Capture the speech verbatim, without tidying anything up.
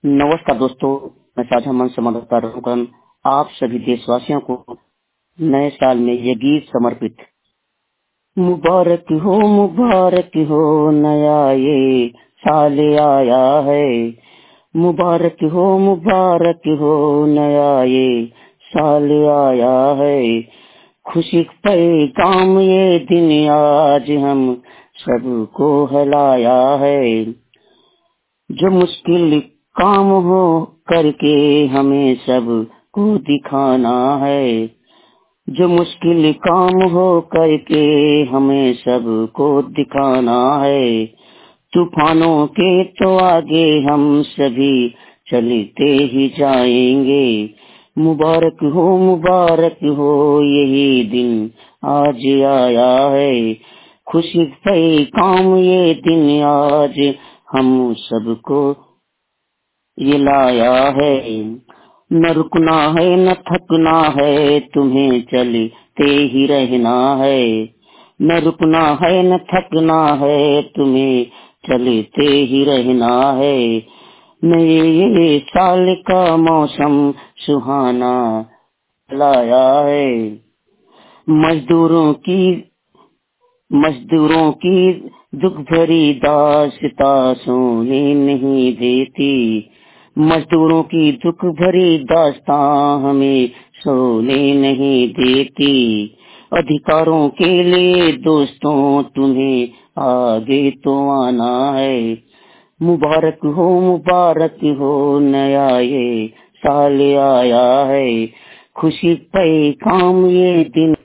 नमस्कार दोस्तों, मैं साझा मन से मदद कर रहा हूँ आप सभी देशवासियों को नए साल में ये गीत समर्पित। मुबारक हो मुबारक हो नया ये साल आया है। मुबारक हो मुबारक हो नया ये साल आया है। खुशी पैगाम ये दिन आज हम सबको हलाया है। जो मुश्किल काम हो करके हमें सब को दिखाना है। जो मुश्किल काम हो करके हमें सब को दिखाना है। तूफानों के तो आगे हम सभी चलते ही जाएंगे। मुबारक हो मुबारक हो यही दिन आज आया है। खुशी पे काम ये दिन आज हम सबको ये लाया है। न रुकना है न थकना है, तुम्हें चलते ही रहना है। न रुकना है न थकना है, तुम्हें चलते ही रहना है। नए ये साल का मौसम सुहाना लाया है। मजदूरों की मजदूरों की दुख भरी दास्तां सोने नहीं देती। मजदूरों की दुख भरी दास्तां हमें सोने नहीं देती। अधिकारों के लिए दोस्तों तुम्हें आगे तो आना है। मुबारक हो मुबारक हो नया ये साल आया है। खुशी पे काम ये दिन